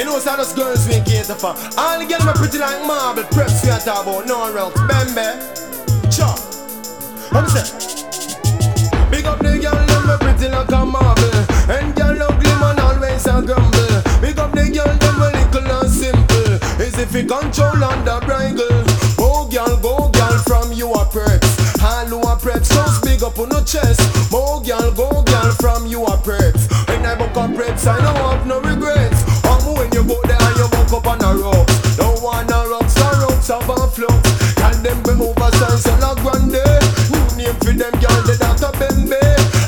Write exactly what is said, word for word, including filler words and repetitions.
You know, so those girls we cater for. All the girls are pretty like marble. Preps we are talk about, no routes. Bembe, chop. I'm say, big up the girl, them we pretty like a marble. And girl ugly man always a grumble. Big up the girl, them we little and simple. As if you control under bridle. Go girl, go girl, from you a preps. All who a preps, just big up on the chest. Go girl, go girl, from you a preps. When I book a preps, I don't have no regret.